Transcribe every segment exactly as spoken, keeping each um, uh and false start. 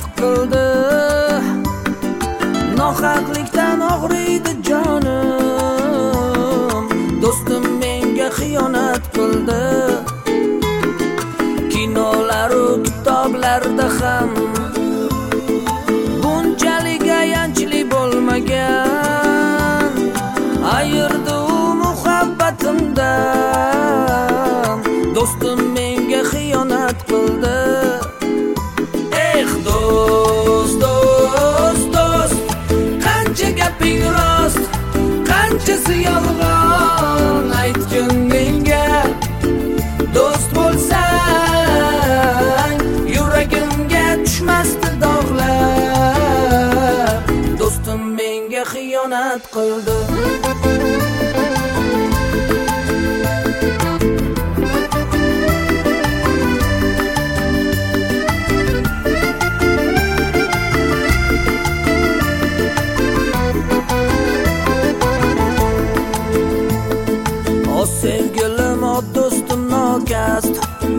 qildi. Nohaqlikdan og'riydi jonim, do'stim menga xiyonat qildi. Kinolar-u kitoblarda ham bunchalik ayanchli bo'lmagan. Ayirdi u muhabbatimdan, do'stim menga xiyonat qildi. Eh do'st, do'st, do'st, qancha gaping rost, qanchasi yolg'on. Aytgin menga, do'st bo'lsang yuragimga tushmasdi dog'lar. Do'stim menga xiyonat qildi. O sevgilim, o do'stim nokast,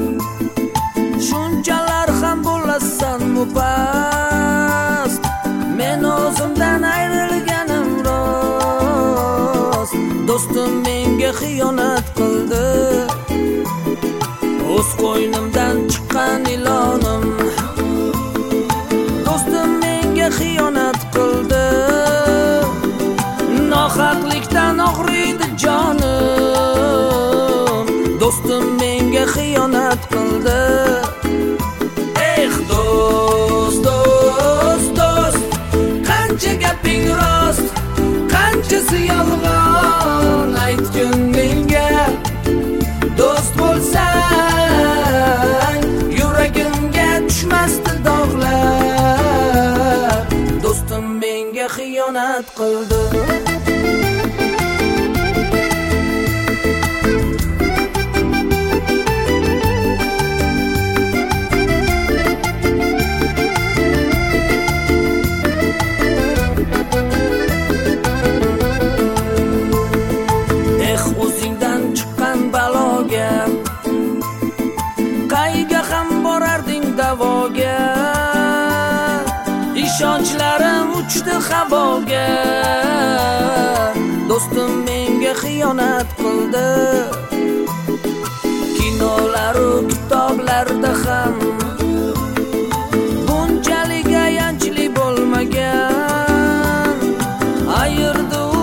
shunchalar ham bo'lasan mupast. Men o'zimdan ayrilganim rost, do'stim menga xiyonat qildi. O'z qo'ynimdan chiqqan ilonim, do'stim menga xiyonat qildi. Nohaqlikdan og'riydi jonim, do'stim menga xiyonat qildi. Eh do'st, do'st, do'st, qancha gaping rost, qanchasi yolg'on. Aytgin menga, do'st bo'lsang yuragimga tushmasdi dog'lar. Do'stim menga xiyonat qildi. Qayga ham borarding davoga, ishonchlarim uchdi havoga. Do'stim menga xiyonat qildi. Kinolar-u kitoblarda ham bunchalik ayanchli bo'lmagan. Ayirdi u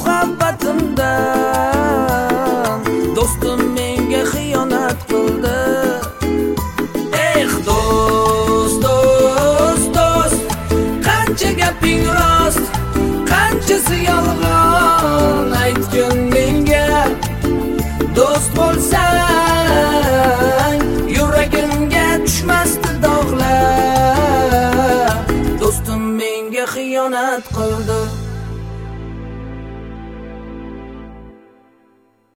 muhabbatimdan, do'stim menga xiyonat qildi. Eh do'st, do'st, do'st, qancha gaping rost, qanchasi yolg'on. Aytgin menga, do'st bo'lsang yuragimga tushmasdi dog'lar. Do'stim menga xiyonat qildi.